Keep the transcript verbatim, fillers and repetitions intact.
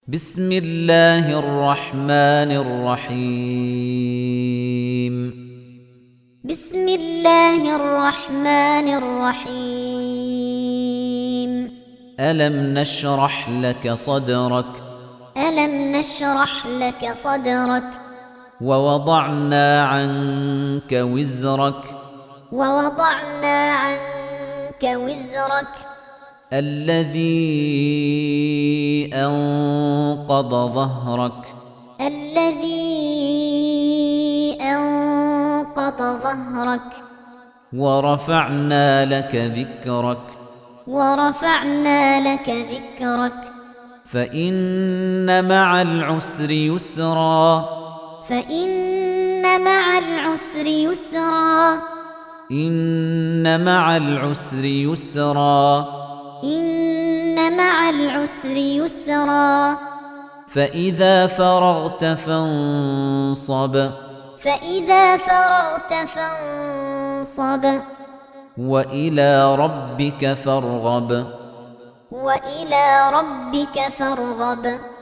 بسم الله الرحمن الرحيم بسم الله الرحمن الرحيم ألم نشرح لك صدرك ألم نشرح لك صدرك ووضعنا عنك وزرك ووضعنا عنك وزرك الذي أنقض ظهرك الذي أنقض ظهرك ورفعنا لك ذكرك ورفعنا لك ذكرك فإن مع العسر يسرا فإن مع العسر يسرا إن مع العسر يسرا إن مع العسر يسرا فإذا فرغت فانصب فإذا فرغت فانصب وإلى ربك فارغب وإلى ربك فارغب